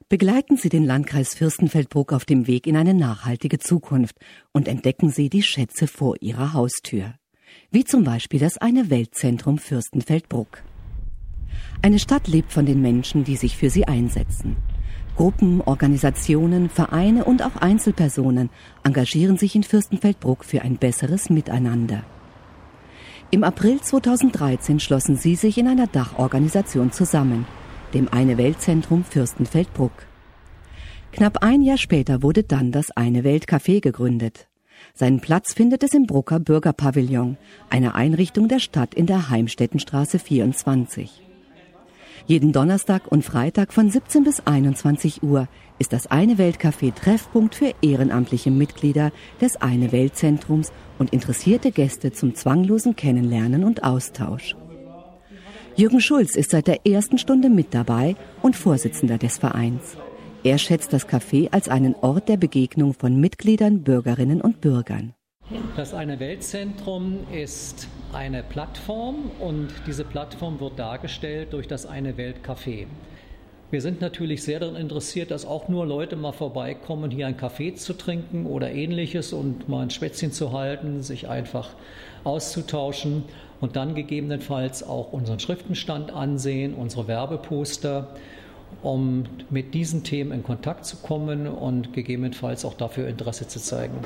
Begleiten Sie den Landkreis Fürstenfeldbruck auf dem Weg in eine nachhaltige Zukunft und entdecken Sie die Schätze vor Ihrer Haustür. Wie zum Beispiel das Eine-Welt-Zentrum Fürstenfeldbruck. Eine Stadt lebt von den Menschen, die sich für sie einsetzen. Gruppen, Organisationen, Vereine und auch Einzelpersonen engagieren sich in Fürstenfeldbruck für ein besseres Miteinander. Im April 2013 schlossen sie sich in einer Dachorganisation zusammen, dem Eine-Welt-Zentrum Fürstenfeldbruck. Knapp ein Jahr später wurde dann das Eine-Welt-Café gegründet. Seinen Platz findet es im Brucker Bürgerpavillon, einer Einrichtung der Stadt in der Heimstettenstraße 24. Jeden Donnerstag und Freitag von 17 bis 21 Uhr ist das Eine-Welt-Café Treffpunkt für ehrenamtliche Mitglieder des Eine-Welt-Zentrums und interessierte Gäste zum zwanglosen Kennenlernen und Austausch. Jürgen Schulz ist seit der ersten Stunde mit dabei und Vorsitzender des Vereins. Er schätzt das Café als einen Ort der Begegnung von Mitgliedern, Bürgerinnen und Bürgern. Das Eine-Welt-Zentrum ist eine Plattform und diese Plattform wird dargestellt durch das Eine-Welt-Café. Wir sind natürlich sehr daran interessiert, dass auch nur Leute mal vorbeikommen, hier einen Kaffee zu trinken oder Ähnliches und mal ein Schwätzchen zu halten, sich einfach auszutauschen und dann gegebenenfalls auch unseren Schriftenstand ansehen, unsere Werbeposter, um mit diesen Themen in Kontakt zu kommen und gegebenenfalls auch dafür Interesse zu zeigen.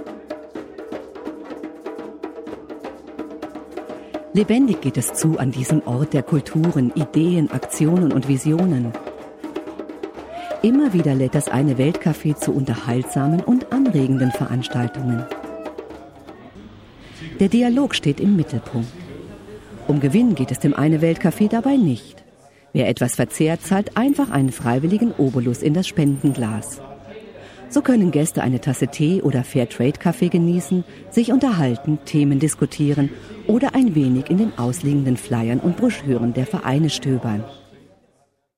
Lebendig geht es zu an diesem Ort der Kulturen, Ideen, Aktionen und Visionen. Immer wieder lädt das Eine-Welt-Café zu unterhaltsamen und anregenden Veranstaltungen. Der Dialog steht im Mittelpunkt. Um Gewinn geht es dem Eine-Welt-Café dabei nicht. Wer etwas verzehrt, zahlt einfach einen freiwilligen Obolus in das Spendenglas. So können Gäste eine Tasse Tee oder Fairtrade-Kaffee genießen, sich unterhalten, Themen diskutieren oder ein wenig in den ausliegenden Flyern und Broschüren der Vereine stöbern.